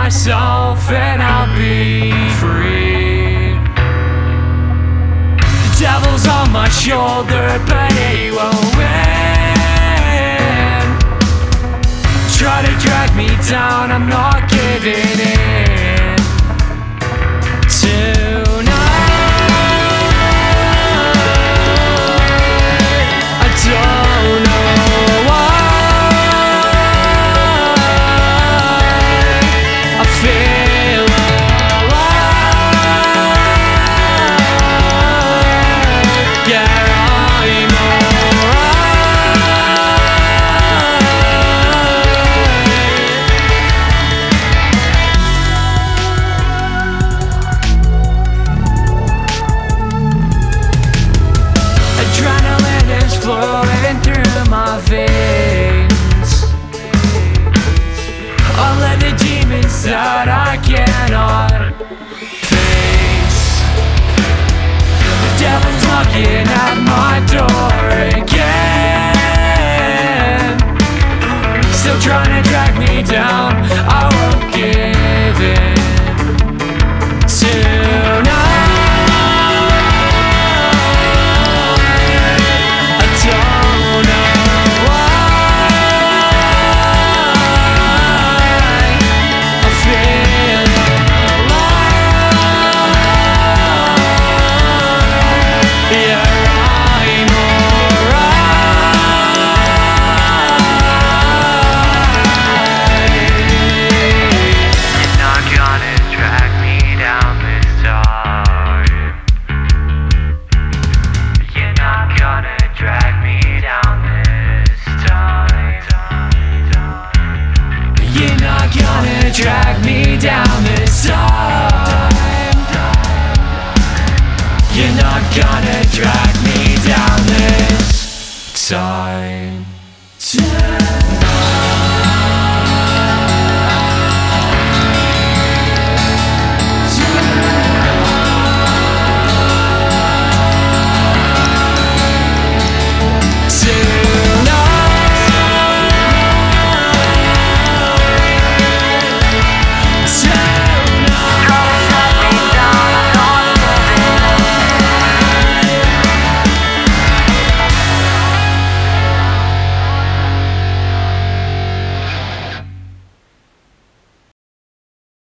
myself and I'll be free. The devil's on my shoulder, but he won't win. Try to drag me down, I'm not giving in. Tonight I don't know why I feel alive. Yeah, I'm adrenaline is flowing through my veins. All of the demons that I cannot face. The devil's knocking at my door again, still trying to drag me down. I won't give in. Drag me down this time. You're not gonna drag me down this time.